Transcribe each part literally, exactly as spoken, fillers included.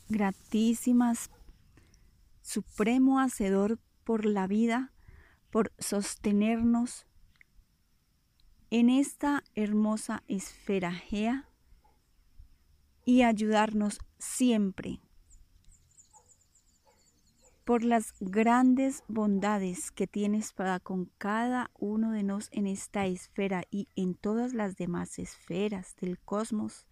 Gratísimas, Supremo Hacedor, por la vida, por sostenernos en esta hermosa esfera Gea y ayudarnos siempre, por las grandes bondades que tienes para con cada uno de nosotros en esta esfera y en todas las demás esferas del cosmos.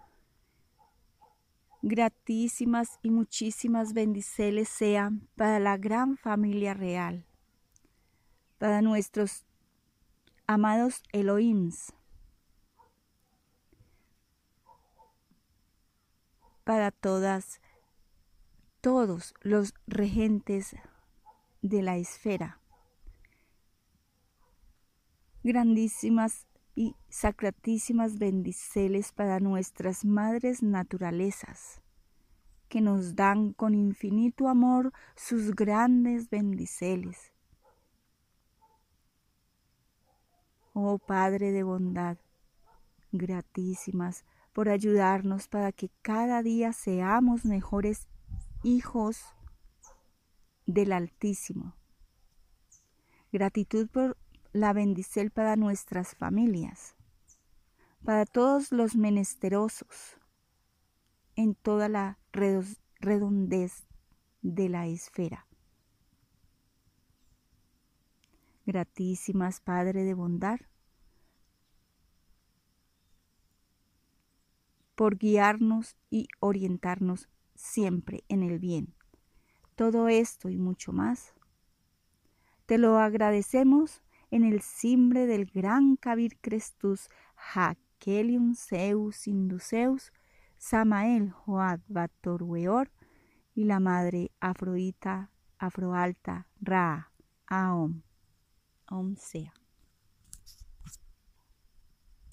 Gratísimas y muchísimas bendiciones sean para la gran familia real, para nuestros amados Elohims, para todas, todos los regentes de la esfera. Grandísimas y sacratísimas bendiciones para nuestras madres naturalezas, que nos dan con infinito amor sus grandes bendiciones. Oh Padre de bondad, gratísimas por ayudarnos para que cada día seamos mejores hijos del Altísimo. Gratitud por la bendición para nuestras familias, para todos los menesterosos, en toda la redondez de la esfera. Gratísimas, Padre de bondad, por guiarnos y orientarnos siempre en el bien. Todo esto y mucho más, te lo agradecemos en el simbre del gran Kabir Crestus, Hakelium Zeus Induceus, Samael Joad Batorweor y la Madre Afrodita Afroalta Ra Aom. Om sea.